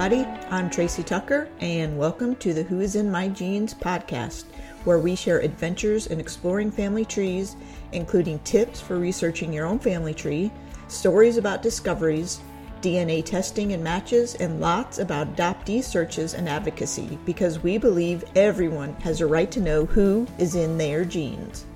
everybody. I'm Tracy Tucker, and welcome to the Who is in My Genes podcast, where we share adventures in exploring family trees, including tips for researching your own family tree, stories about discoveries, DNA testing and matches, and lots about adoptee searches and advocacy, because we believe everyone has a right to know who is in their genes.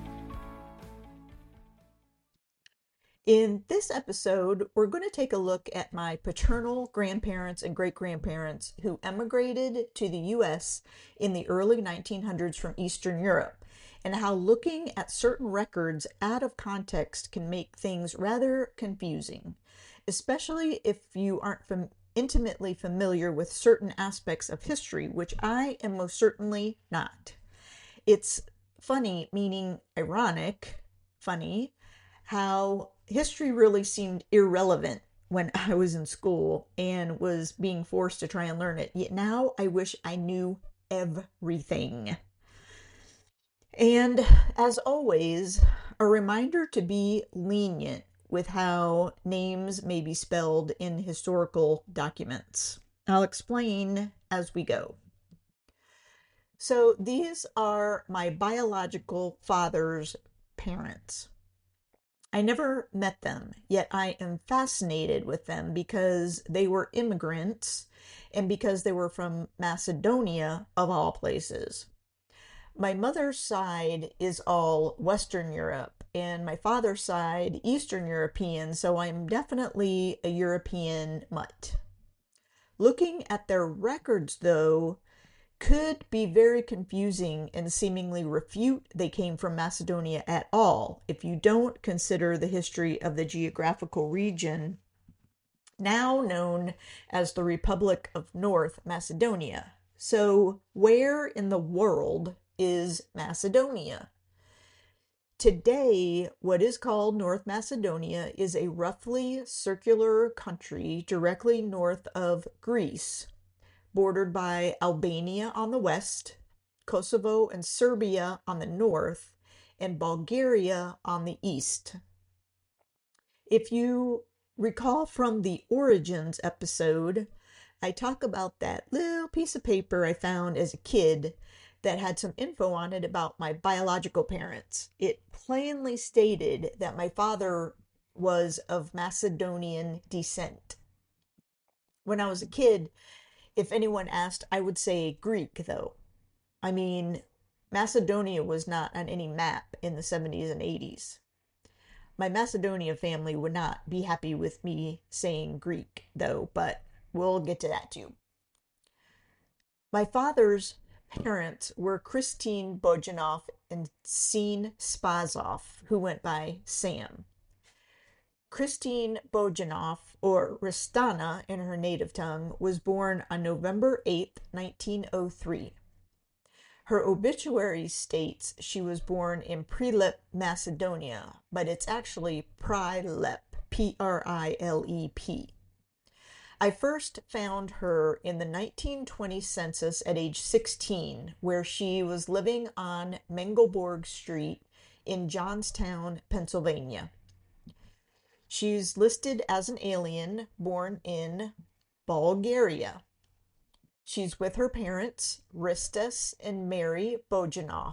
In this episode, we're going to take a look at my paternal grandparents and great-grandparents who emigrated to the U.S. in the early 1900s from Eastern Europe, and how looking at certain records out of context can make things rather confusing, especially if you aren't intimately familiar with certain aspects of history, which I am most certainly not. It's funny, meaning ironic, funny, how history really seemed irrelevant when I was in school and was being forced to try and learn it. Yet now I wish I knew everything. And as always, a reminder to be lenient with how names may be spelled in historical documents. I'll explain as we go. So these are my biological father's parents. I never met them, yet I am fascinated with them because they were immigrants and because they were from Macedonia, of all places. My mother's side is all Western Europe, and my father's side, Eastern European, so I'm definitely a European mutt. Looking at their records, though, could be very confusing and seemingly refute they came from Macedonia at all if you don't consider the history of the geographical region now known as the Republic of North Macedonia. So, where in the world is Macedonia? Today, what is called North Macedonia is a roughly circular country directly north of Greece, bordered by Albania on the west, Kosovo and Serbia on the north, and Bulgaria on the east. If you recall from the Origins episode, I talk about that little piece of paper I found as a kid that had some info on it about my biological parents. It plainly stated that my father was of Macedonian descent. When I was a kid, if anyone asked, I would say Greek, though. I mean, Macedonia was not on any map in the 70s and 80s. My Macedonia family would not be happy with me saying Greek, though, but we'll get to that too. My father's parents were Christine Bojanov and Sin Spazov, who went by Sam. Christine Bojanov, or Ristana in her native tongue, was born on November 8, 1903. Her obituary states she was born in Prilep, Macedonia, but it's actually Prilep, P-R-I-L-E-P. I first found her in the 1920 census at age 16, where she was living on Mengelborg Street in Johnstown, Pennsylvania. She's listed as an alien born in Bulgaria. She's with her parents, Ristas and Mary Bojanov,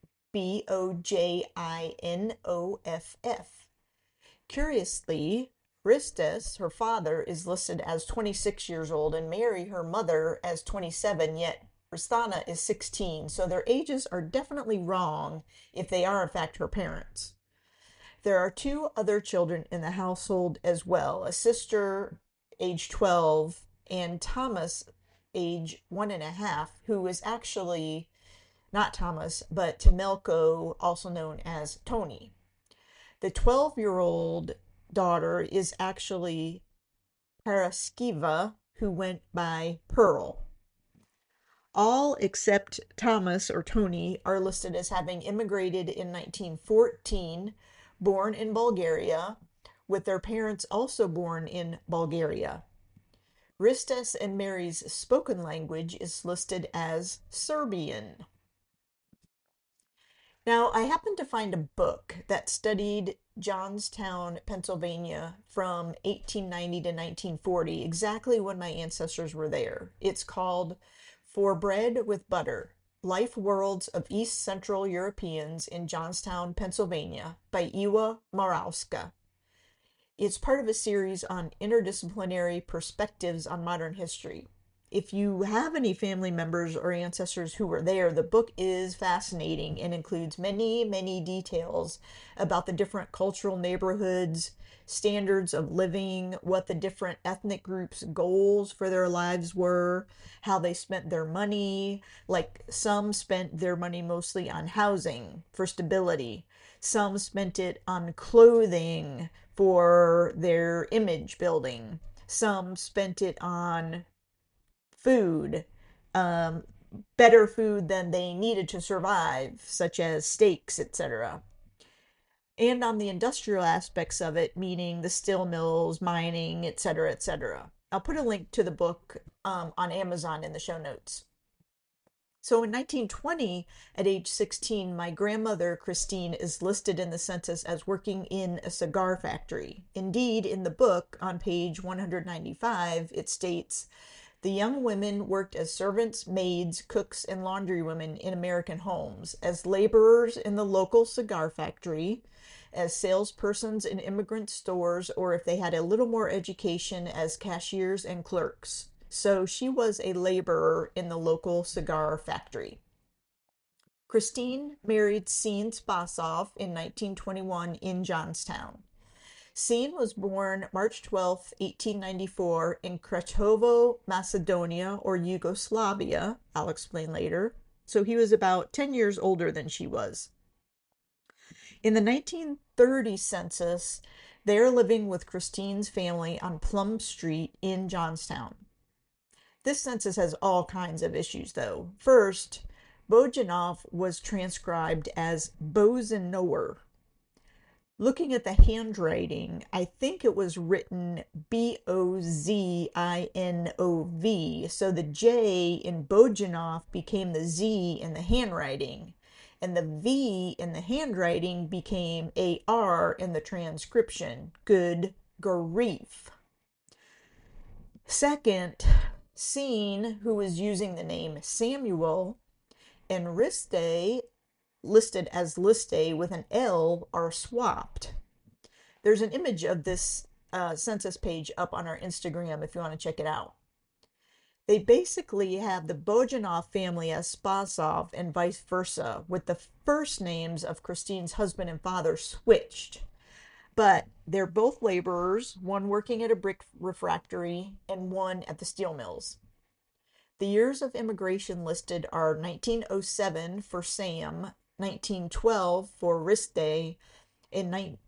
Bojinoff. Curiously, Ristas, her father, is listed as 26 years old, and Mary, her mother, as 27, yet Ristana is 16, so their ages are definitely wrong if they are in fact her parents. There are two other children in the household as well, a sister, age 12, and Thomas, age 1.5, who is actually not Thomas, but Temelko, also known as Tony. The 12-year-old daughter is actually Paraskiva, who went by Pearl. All except Thomas or Tony are listed as having immigrated in 1914, born in Bulgaria, with their parents also born in Bulgaria. Ristas and Mary's spoken language is listed as Serbian. Now, I happened to find a book that studied Johnstown, Pennsylvania from 1890 to 1940, exactly when my ancestors were there. It's called For Bread with Butter: Life Worlds of East Central Europeans in Johnstown, Pennsylvania by Ewa Marowska. It's part of a series on interdisciplinary perspectives on modern history. If you have any family members or ancestors who were there, the book is fascinating and includes many, many details about the different cultural neighborhoods, standards of living, what the different ethnic groups' goals for their lives were, how they spent their money. Like some spent their money mostly on housing for stability, some spent it on clothing for their image building, some spent it on food, um, better food than they needed to survive, such as steaks, etc. And on the industrial aspects of it, meaning the steel mills, mining, etc., etc. I'll put a link to the book on Amazon in the show notes. So in 1920, at age 16, my grandmother, Christine, is listed in the census as working in a cigar factory. Indeed, in the book, on page 195, it states, the young women worked as servants, maids, cooks, and laundrywomen in American homes, as laborers in the local cigar factory, as salespersons in immigrant stores, or if they had a little more education, as cashiers and clerks. So she was a laborer in the local cigar factory. Christine married Sean Spasoff in 1921 in Johnstown. Sean was born March 12, 1894 in Kretovo, Macedonia, or Yugoslavia. I'll explain later. So he was about 10 years older than she was. In the 1930 census, they're living with Christine's family on Plum Street in Johnstown. This census has all kinds of issues, though. First, Bojanov was transcribed as Bozinower. Looking at the handwriting, I think it was written Bozinov, so the J in Bojanov became the Z in the handwriting, and the V in the handwriting became AR in the transcription. Good grief. Second, Sean, who was using the name Samuel, and Riste, listed as Liste with an L, are swapped. There's an image of this census page up on our Instagram if you want to check it out. They basically have the Bojanov family as Spasov and vice versa, with the first names of Christine's husband and father switched. But they're both laborers, one working at a brick refractory and one at the steel mills. The years of immigration listed are 1907 for Sam, 1912 for Riste, and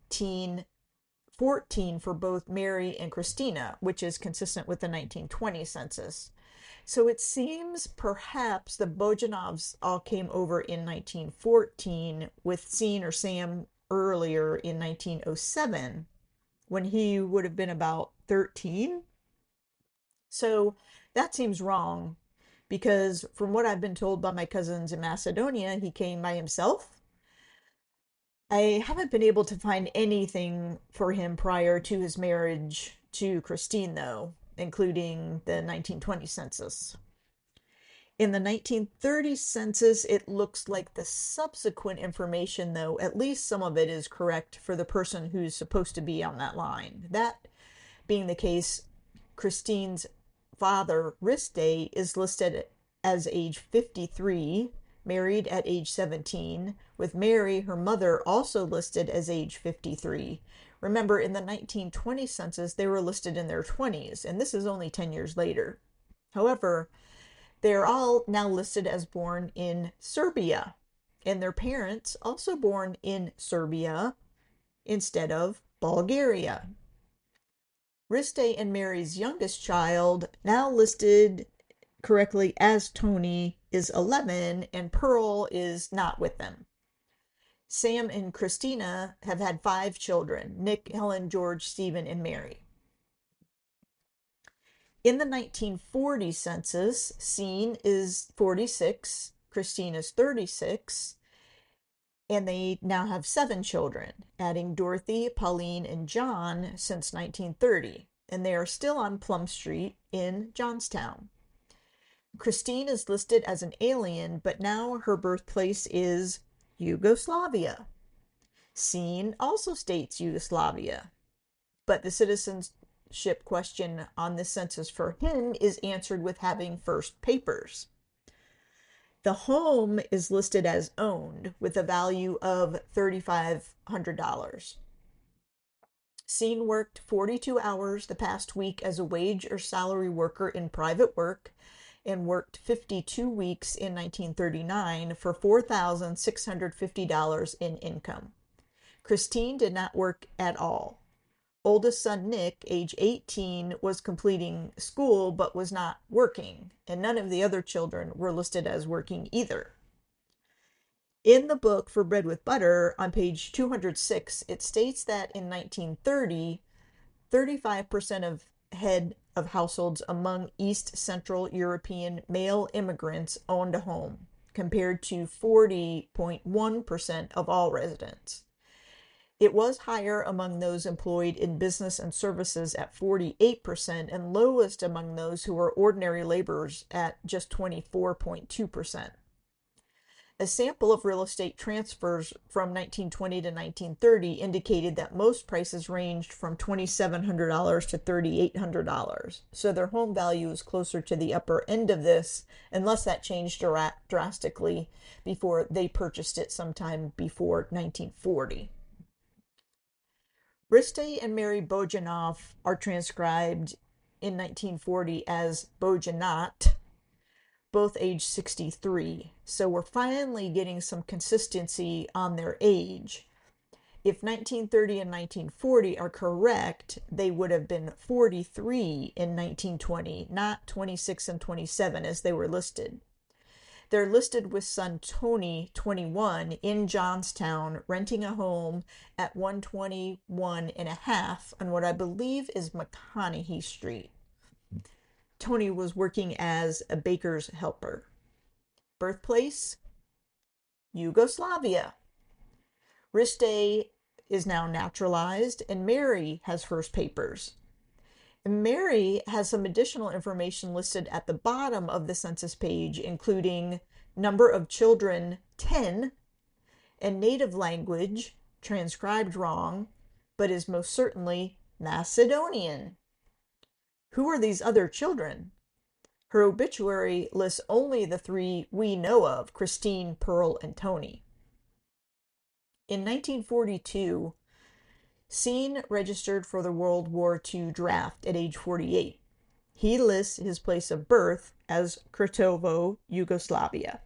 1914 for both Mary and Christina, which is consistent with the 1920 census. So it seems perhaps the Bojanovs all came over in 1914, with Sean or Sam earlier in 1907, when he would have been about 13. So that seems wrong, because from what I've been told by my cousins in Macedonia, he came by himself. I haven't been able to find anything for him prior to his marriage to Christine, though, including the 1920 census. In the 1930 census, it looks like the subsequent information, though, at least some of it is correct for the person who's supposed to be on that line. That being the case, Christine's father, Riste, is listed as age 53, married at age 17, with Mary, her mother, also listed as age 53. Remember, in the 1920 census, they were listed in their 20s, and this is only 10 years later. However, they are all now listed as born in Serbia, and their parents also born in Serbia instead of Bulgaria. Riste and Mary's youngest child, now listed correctly as Tony, is 11, and Pearl is not with them. Sam and Christina have had 5 children: Nick, Helen, George, Stephen, and Mary. In the 1940 census, Sean is 46, Christine is 36, And they now have 7 children, adding Dorothy, Pauline, and John since 1930. And they are still on Plum Street in Johnstown. Christine is listed as an alien, but now her birthplace is Yugoslavia. Scene also states Yugoslavia, but the citizenship question on this census for him is answered with having first papers. The home is listed as owned with a value of $3,500. Scene worked 42 hours the past week as a wage or salary worker in private work and worked 52 weeks in 1939 for $4,650 in income. Christine did not work at all. Oldest son Nick, age 18, was completing school but was not working, and none of the other children were listed as working either. In the book For Bread with Butter, on page 206, it states that in 1930, 35% of head of households among East Central European male immigrants owned a home, compared to 40.1% of all residents. It was higher among those employed in business and services at 48% and lowest among those who were ordinary laborers at just 24.2%. A sample of real estate transfers from 1920 to 1930 indicated that most prices ranged from $2,700 to $3,800. So their home value is closer to the upper end of this, unless that changed drastically before they purchased it sometime before 1940. Riste and Mary Bojanov are transcribed in 1940 as Bojanat, both age 63. So we're finally getting some consistency on their age. If 1930 and 1940 are correct, they would have been 43 in 1920, not 26 and 27 as they were listed. They're listed with son Tony, 21, in Johnstown, renting a home at 121 and a half on what I believe is McConaughey Street. Tony was working as a baker's helper. Birthplace? Yugoslavia. Riste is now naturalized, and Mary has first papers. And Mary has some additional information listed at the bottom of the census page, including number of children 10, and native language, transcribed wrong, but is most certainly Macedonian. Who are these other children? Her obituary lists only the 3 we know of, Christine, Pearl, and Tony. In 1942, Scene registered for the World War II draft at age 48. He lists his place of birth as Kratovo, Yugoslavia.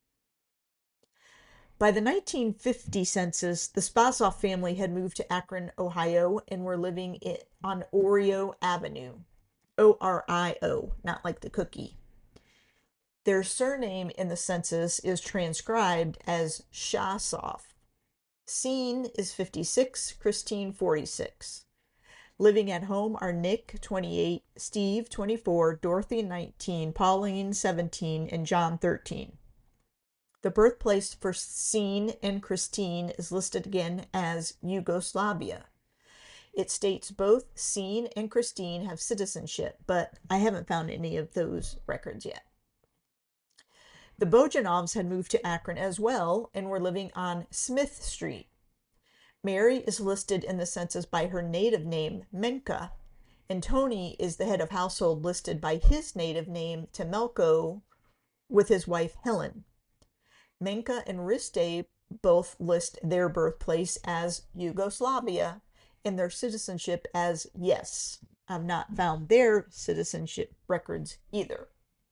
By the 1950 census, the Spasoff family had moved to Akron, Ohio, and were living on Orio Avenue. O-R-I-O, not like the cookie. Their surname in the census is transcribed as Shasoff. Scene is 56, Christine 46. Living at home are Nick, 28, Steve, 24, Dorothy, 19, Pauline, 17, and John, 13. The birthplace for Scene and Christine is listed again as Yugoslavia. It states both Scene and Christine have citizenship, but I haven't found any of those records yet. The Bojanovs had moved to Akron as well and were living on Smith Street. Mary is listed in the census by her native name, Menka, and Tony is the head of household listed by his native name, Temelko, with his wife, Helen. Menka and Riste both list their birthplace as Yugoslavia and their citizenship as yes. I've not found their citizenship records either.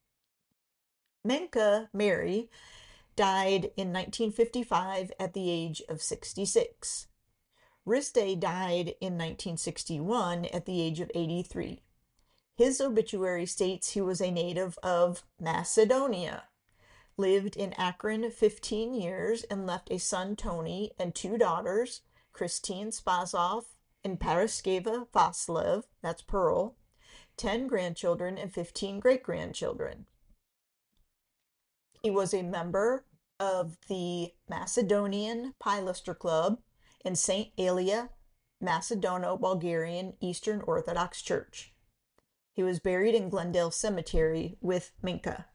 Menka, Mary, died in 1955 at the age of 66. Riste died in 1961 at the age of 83. His obituary states he was a native of Macedonia, lived in Akron 15 years, and left a son, Tony, and 2 daughters, Christine Spasoff and Paraskeva Vaslev, that's Pearl, 10 grandchildren and 15 great-grandchildren. He was a member of the Macedonian Pilaster Club in St. Alia, Macedono-Bulgarian Eastern Orthodox Church. He was buried in Glendale Cemetery with Minka.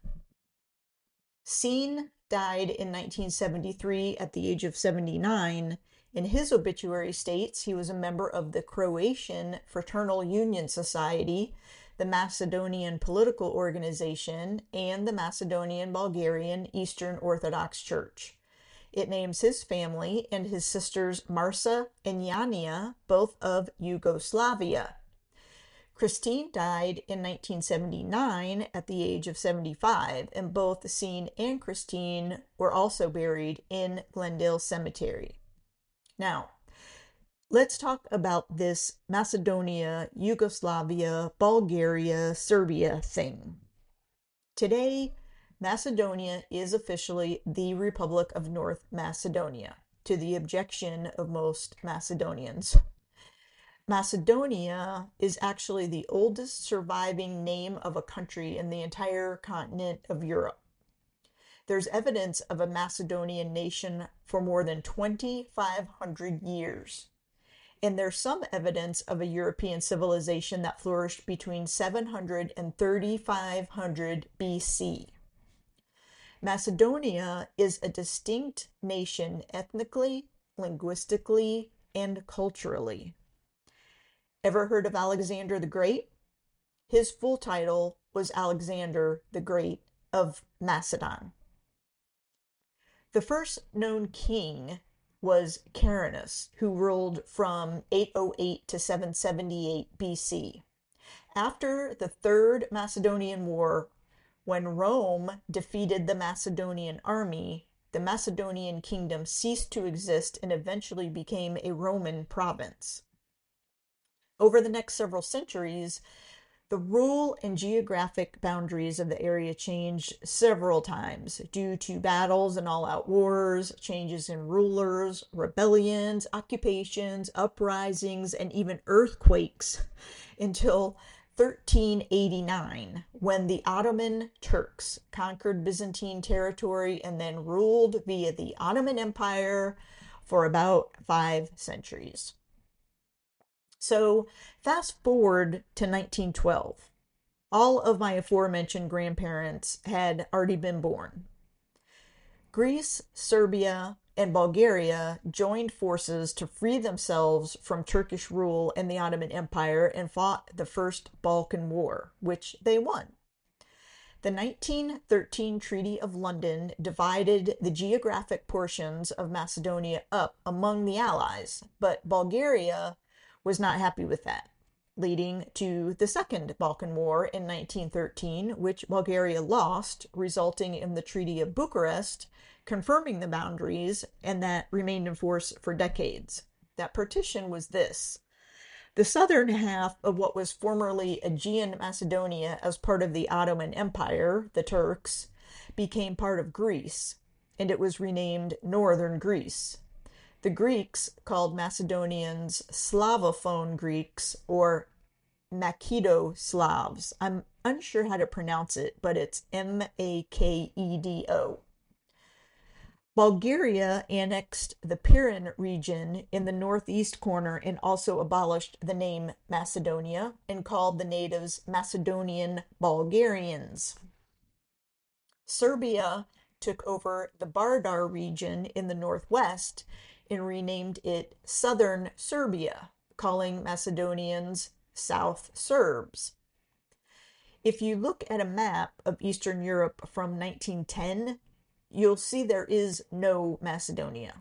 Scene died in 1973 at the age of 79. In his obituary states he was a member of the Croatian Fraternal Union Society, the Macedonian Political Organization, and the Macedonian Bulgarian Eastern Orthodox Church. It names his family and his sisters Marsa and Yania, both of Yugoslavia. Christine died in 1979 at the age of 75, and both Scene and Christine were also buried in Glendale Cemetery. Now, let's talk about this Macedonia, Yugoslavia, Bulgaria, Serbia thing. Today, Macedonia is officially the Republic of North Macedonia, to the objection of most Macedonians. Macedonia is actually the oldest surviving name of a country in the entire continent of Europe. There's evidence of a Macedonian nation for more than 2,500 years. And there's some evidence of a European civilization that flourished between 700 and 3,500 BC. Macedonia is a distinct nation ethnically, linguistically, and culturally. Ever heard of Alexander the Great? His full title was Alexander the Great of Macedon. The first known king was Carinus, who ruled from 808 to 778 BC. After the Third Macedonian War, when Rome defeated the Macedonian army, the Macedonian kingdom ceased to exist and eventually became a Roman province. Over the next several centuries, the rule and geographic boundaries of the area changed several times due to battles and all-out wars, changes in rulers, rebellions, occupations, uprisings, and even earthquakes until 1389, when the Ottoman Turks conquered Byzantine territory and then ruled via the Ottoman Empire for about 5 centuries. So fast forward to 1912. All of my aforementioned grandparents had already been born. Greece, Serbia, and Bulgaria joined forces to free themselves from Turkish rule in the Ottoman Empire and fought the First Balkan War, which they won. The 1913 Treaty of London divided the geographic portions of Macedonia up among the Allies, but Bulgaria was not happy with that, leading to the Second Balkan War in 1913, which Bulgaria lost, resulting in the Treaty of Bucharest, confirming the boundaries, and that remained in force for decades. That partition was this: the southern half of what was formerly Aegean Macedonia as part of the Ottoman Empire, the Turks, became part of Greece, and it was renamed Northern Greece. The Greeks called Macedonians Slavophone Greeks or Makedo-Slavs. I'm unsure how to pronounce it, but it's Makedo. Bulgaria annexed the Pirin region in the northeast corner and also abolished the name Macedonia and called the natives Macedonian Bulgarians. Serbia took over the Vardar region in the northwest and renamed it Southern Serbia, calling Macedonians South Serbs. If you look at a map of Eastern Europe from 1910, you'll see there is no Macedonia.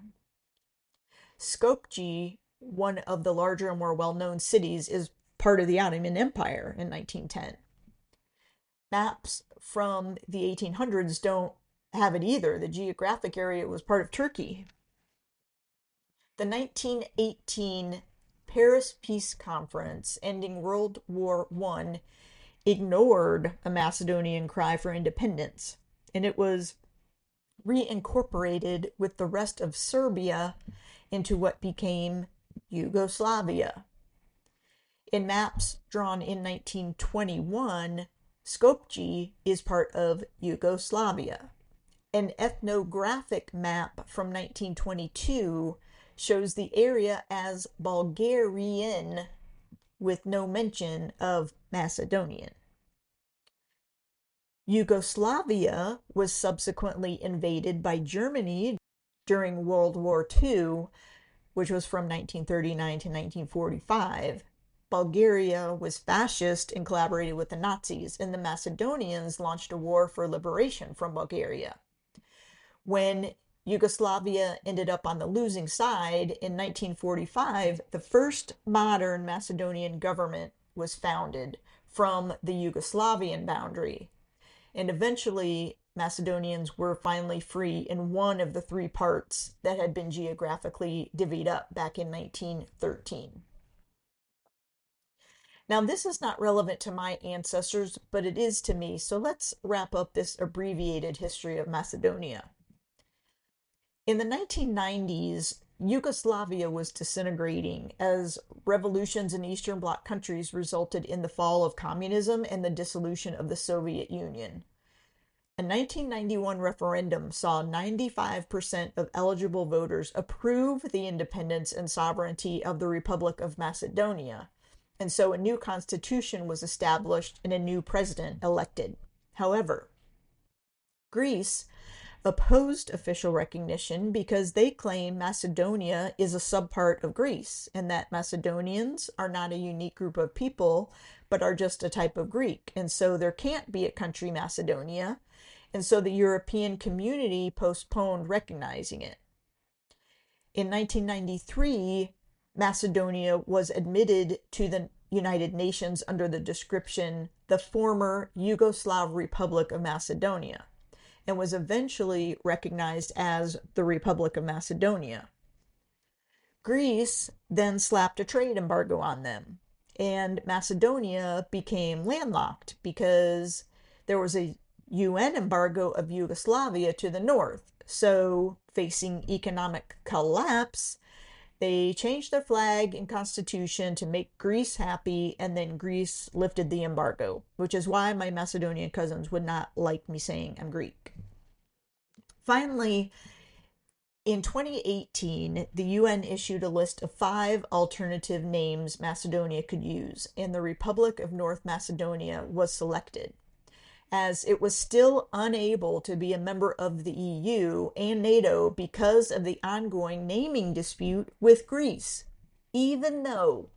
Skopje, one of the larger and more well-known cities, is part of the Ottoman Empire in 1910. Maps from the 1800s don't have it either. The geographic area was part of Turkey. The 1918 Paris Peace Conference, ending World War I, ignored a Macedonian cry for independence, and it was reincorporated with the rest of Serbia into what became Yugoslavia. In maps drawn in 1921, Skopje is part of Yugoslavia. An ethnographic map from 1922 shows the area as Bulgarian with no mention of Macedonian. Yugoslavia was subsequently invaded by Germany during World War II, which was from 1939 to 1945. Bulgaria was fascist and collaborated with the Nazis, and the Macedonians launched a war for liberation from Bulgaria. When Yugoslavia ended up on the losing side in 1945, the first modern Macedonian government was founded from the Yugoslavian boundary. And eventually, Macedonians were finally free in one of the three parts that had been geographically divvied up back in 1913. Now, this is not relevant to my ancestors, but it is to me, so let's wrap up this abbreviated history of Macedonia. In the 1990s, Yugoslavia was disintegrating as revolutions in Eastern Bloc countries resulted in the fall of communism and the dissolution of the Soviet Union. A 1991 referendum saw 95% of eligible voters approve the independence and sovereignty of the Republic of Macedonia, and so a new constitution was established and a new president elected. However, Greece opposed official recognition because they claim Macedonia is a subpart of Greece and that Macedonians are not a unique group of people, but are just a type of Greek. And so there can't be a country Macedonia. And so the European community postponed recognizing it. In 1993, Macedonia was admitted to the United Nations under the description the former Yugoslav Republic of Macedonia, and was eventually recognized as the Republic of Macedonia. Greece then slapped a trade embargo on them, and Macedonia became landlocked because there was a UN embargo of Yugoslavia to the north. So, facing economic collapse, they changed their flag and constitution to make Greece happy, and then Greece lifted the embargo, which is why my Macedonian cousins would not like me saying I'm Greek. Finally, in 2018, the UN issued a list of 5 alternative names Macedonia could use, and the Republic of North Macedonia was selected, as it was still unable to be a member of the EU and NATO because of the ongoing naming dispute with Greece, even though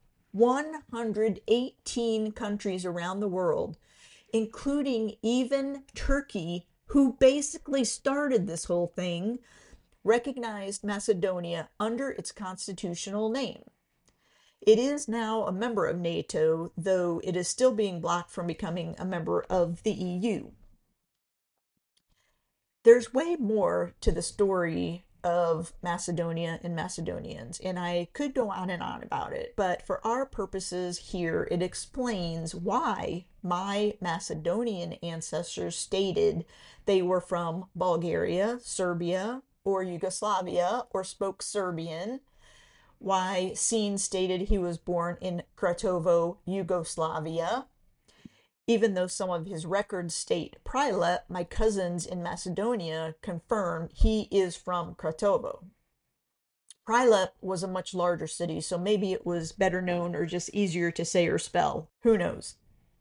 118 countries around the world, including even Turkey, who basically started this whole thing, recognized Macedonia under its constitutional name. It is now a member of NATO, though it is still being blocked from becoming a member of the EU. There's way more to the story of Macedonia and Macedonians, and I could go on and on about it, but for our purposes here, it explains why my Macedonian ancestors stated they were from Bulgaria, Serbia, or Yugoslavia, or spoke Serbian, why Scene stated he was born in Kratovo, Yugoslavia. Even though some of his records state Prilep, my cousins in Macedonia confirm he is from Kratovo. Prilep was a much larger city, so maybe it was better known or just easier to say or spell. Who knows?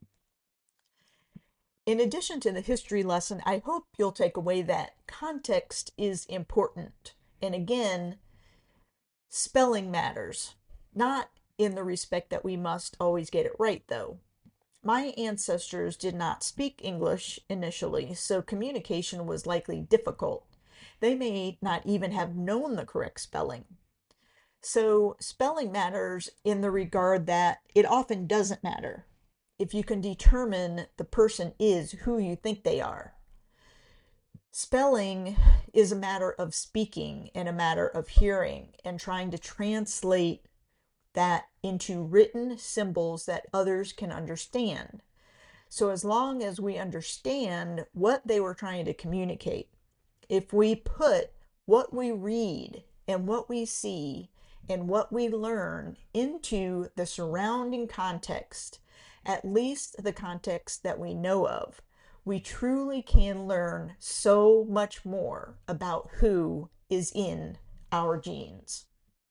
In addition to the history lesson, I hope you'll take away that context is important. And again, spelling matters. Not in the respect that we must always get it right, though. My ancestors did not speak English initially, so communication was likely difficult. They may not even have known the correct spelling. So spelling matters in the regard that it often doesn't matter if you can determine the person is who you think they are. Spelling is a matter of speaking and a matter of hearing and trying to translate that into written symbols that others can understand. So as long as we understand what they were trying to communicate, if we put what we read and what we see and what we learn into the surrounding context, at least the context that we know of, we truly can learn so much more about who is in our genes.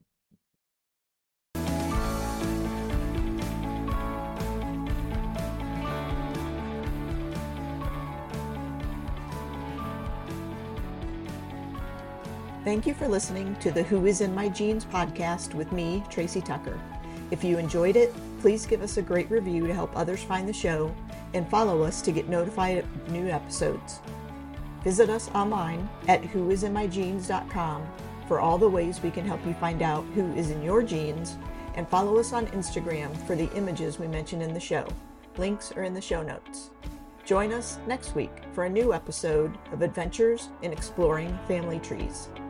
Thank you for listening to the Who is in My Genes podcast with me, Tracy Tucker. If you enjoyed it, please give us a great review to help others find the show, and follow us to get notified of new episodes. Visit us online at whoisinmygenes.com for all the ways we can help you find out who is in your genes, and follow us on Instagram for the images we mention in the show. Links are in the show notes. Join us next week for a new episode of Adventures in Exploring Family Trees.